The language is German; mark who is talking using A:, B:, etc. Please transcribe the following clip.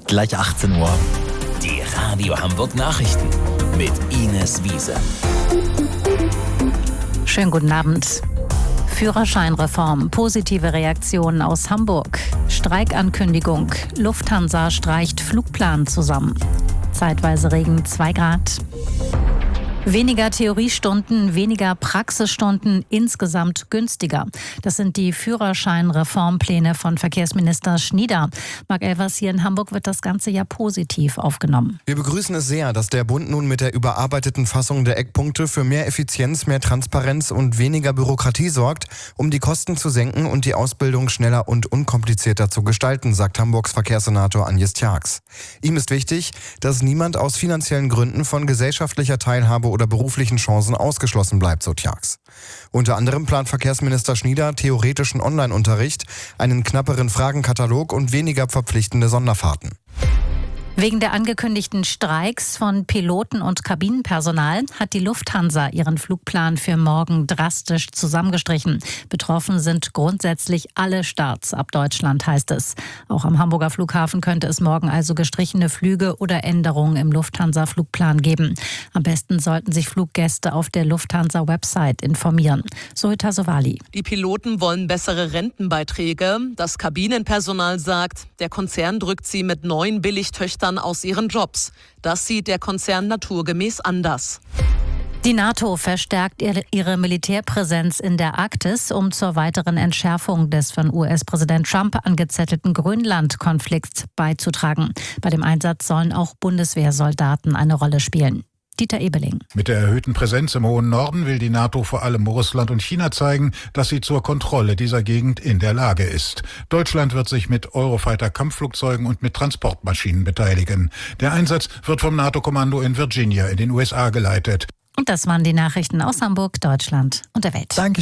A: gleich 18 Uhr. Die Radio Hamburg Nachrichten mit Ines Wiese.
B: Schönen guten Abend. Führerscheinreform, positive Reaktionen aus Hamburg. Streikankündigung, Lufthansa streicht Flugplan zusammen. Zeitweise Regen 2 Grad. Weniger Theoriestunden, weniger Praxisstunden, insgesamt günstiger. Das sind die Führerscheinreformpläne von Verkehrsminister Schnieder. Marc Elvers, hier in Hamburg wird das Ganze ja positiv aufgenommen.
C: Wir begrüßen es sehr, dass der Bund nun mit der überarbeiteten Fassung der Eckpunkte für mehr Effizienz, mehr Transparenz und weniger Bürokratie sorgt, um die Kosten zu senken und die Ausbildung schneller und unkomplizierter zu gestalten, sagt Hamburgs Verkehrssenator Agnes Tjax. Ihm ist wichtig, dass niemand aus finanziellen Gründen von gesellschaftlicher Teilhabe oder beruflichen Chancen ausgeschlossen bleibt, so Tjax. Unter anderem plant Verkehrsminister Schnieder theoretischen Online-Unterricht, einen knapperen Fragenkatalog und weniger verpflichtende Sonderfahrten.
B: Wegen der angekündigten Streiks von Piloten und Kabinenpersonal hat die Lufthansa ihren Flugplan für morgen drastisch zusammengestrichen. Betroffen sind grundsätzlich alle Starts ab Deutschland, heißt es. Auch am Hamburger Flughafen könnte es morgen also gestrichene Flüge oder Änderungen im Lufthansa-Flugplan geben. Am besten sollten sich Fluggäste auf der Lufthansa-Website informieren. Zoita Sowali.
D: Die Piloten wollen bessere Rentenbeiträge. Das Kabinenpersonal sagt, der Konzern drückt sie mit neuen Billigtöchtern aus ihren Jobs. Das sieht der Konzern naturgemäß anders.
B: Die NATO verstärkt ihre Militärpräsenz in der Arktis, um zur weiteren Entschärfung des von US-Präsident Trump angezettelten Grönland-Konflikts beizutragen. Bei dem Einsatz sollen auch Bundeswehrsoldaten eine Rolle spielen. Dieter Ebeling.
E: Mit der erhöhten Präsenz im hohen Norden will die NATO vor allem Russland und China zeigen, dass sie zur Kontrolle dieser Gegend in der Lage ist. Deutschland wird sich mit Eurofighter-Kampfflugzeugen und mit Transportmaschinen beteiligen. Der Einsatz wird vom NATO-Kommando in Virginia in den USA geleitet.
B: Und das waren die Nachrichten aus Hamburg, Deutschland und der Welt.
A: Danke.